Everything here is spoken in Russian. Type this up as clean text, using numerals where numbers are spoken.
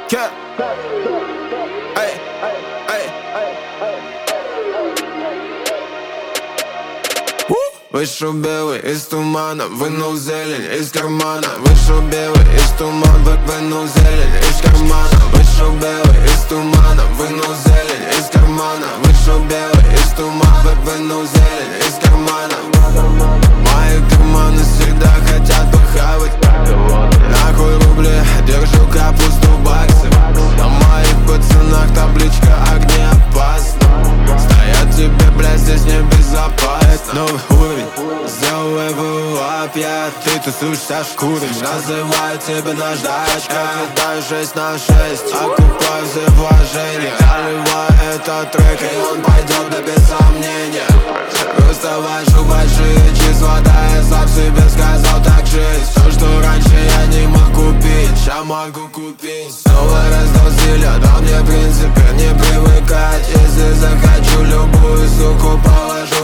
Yeah. Эй, эй. Вышел белый из тумана, вынул зелень из кармана. Вышел белый из тумана, вынул зелень из кармана. Вышел белый из тумана, вынул зелень из кармана. Вышел белый из тумана, вынул зелень из кармана. Мои карманы всегда хотят похавать. Нахуй рубли, держу капусту баксы. На моих пацанах табличка огнеопасна. Стоят тебе, блядь, здесь небезопасно. Новый уровень, сделал его опять. Ты тусуешься шкурой, называю тебя наждачка. Кидаю 6 на 6, окупаю все вложения. Заливаю этот трек, и он пойдет, да без сомнения. Уставай, большие числа, да я сам себе сказал так жить. То, что раньше я не мог купить, ща могу купить. Снова раздал стиля, дал мне в принципе не привыкать. Если захочу любую суку положу